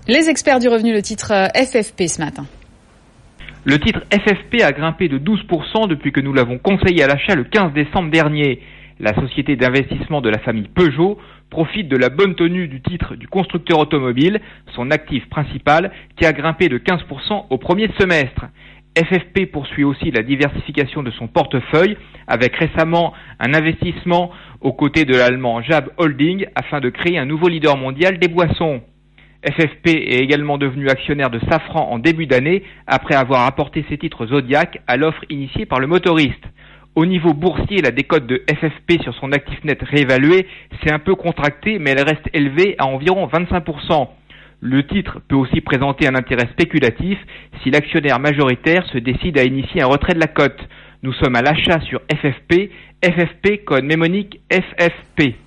Les experts du revenu, le titre FFP ce matin. Le titre FFP a grimpé de 12% depuis que nous l'avons conseillé à l'achat le 15 décembre dernier. La société d'investissement de la famille Peugeot profite de la bonne tenue du titre du constructeur automobile, son actif principal, qui a grimpé de 15% au premier semestre. FFP poursuit aussi la diversification de son portefeuille, avec récemment un investissement aux côtés de l'allemand Jab Holding afin de créer un nouveau leader mondial des boissons. FFP est également devenu actionnaire de Safran en début d'année après avoir apporté ses titres Zodiac à l'offre initiée par le motoriste. Au niveau boursier, la décote de FFP sur son actif net réévalué s'est un peu contractée, mais elle reste élevée à environ 25%. Le titre peut aussi présenter un intérêt spéculatif si l'actionnaire majoritaire se décide à initier un retrait de la cote. Nous sommes à l'achat sur FFP, FFP code mnémonique FFP.